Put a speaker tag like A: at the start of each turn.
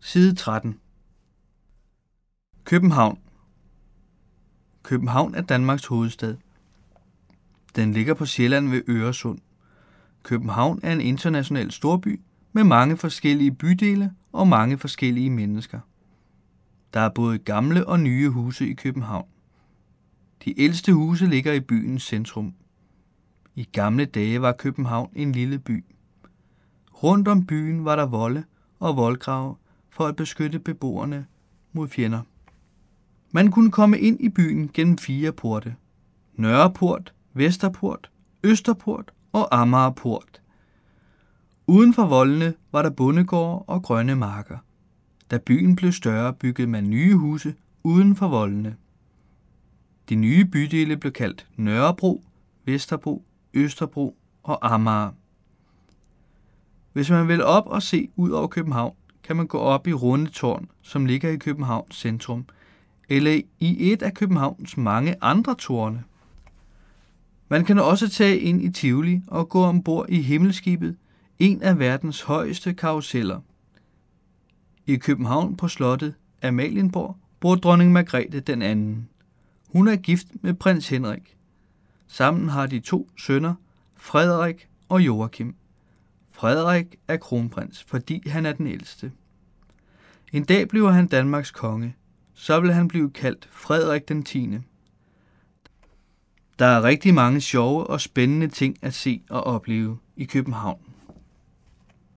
A: side 13. København. København er Danmarks hovedstad. Den ligger på Sjælland ved Øresund. København er en international storby med mange forskellige bydele og mange forskellige mennesker. Der er både gamle og nye huse i København. De ældste huse ligger i byens centrum. I gamle dage var København en lille by. Rundt om byen var der volde og voldgrave for at beskytte beboerne mod fjender. Man kunne komme ind i byen gennem 4 porte: Nørreport, Vesterport, Østerport og Amagerport. Uden for voldene var der bondegårde og grønne marker. Da byen blev større, byggede man nye huse uden for voldene. De nye bydele blev kaldt Nørrebro, Vesterbro, Østerbro og Amager. Hvis man vil op og se ud over København, kan man gå op i Rundetårn, som ligger i Københavns centrum, eller i et af Københavns mange andre tårne. Man kan også tage ind i Tivoli og gå ombord i Himmelskibet, en af verdens højeste karruseller. I København på slottet Amalienborg bor dronning Margrethe den anden. Hun er gift med prins Henrik. Sammen har de 2 sønner, Frederik og Joachim. Frederik er kronprins, fordi han er den ældste. En dag bliver han Danmarks konge. Så vil han blive kaldt Frederik den 10. Der er rigtig mange sjove og spændende ting at se og opleve i København.